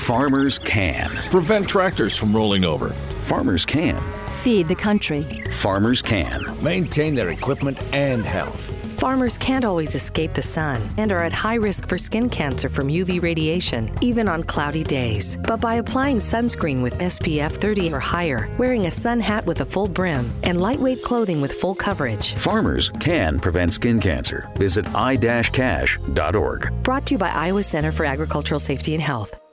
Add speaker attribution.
Speaker 1: Farmers can.
Speaker 2: Prevent tractors from rolling over.
Speaker 1: Farmers can.
Speaker 3: Feed the country.
Speaker 1: Farmers can.
Speaker 4: Maintain their equipment and health.
Speaker 5: Farmers can't always escape the sun and are at high risk for skin cancer from UV radiation, even on cloudy days. But by applying sunscreen with SPF 30 or higher, wearing a sun hat with a full brim, and lightweight clothing with full coverage,
Speaker 1: Farmers can prevent skin cancer. Visit i-cash.org.
Speaker 5: Brought to you by Iowa Center for Agricultural Safety and Health.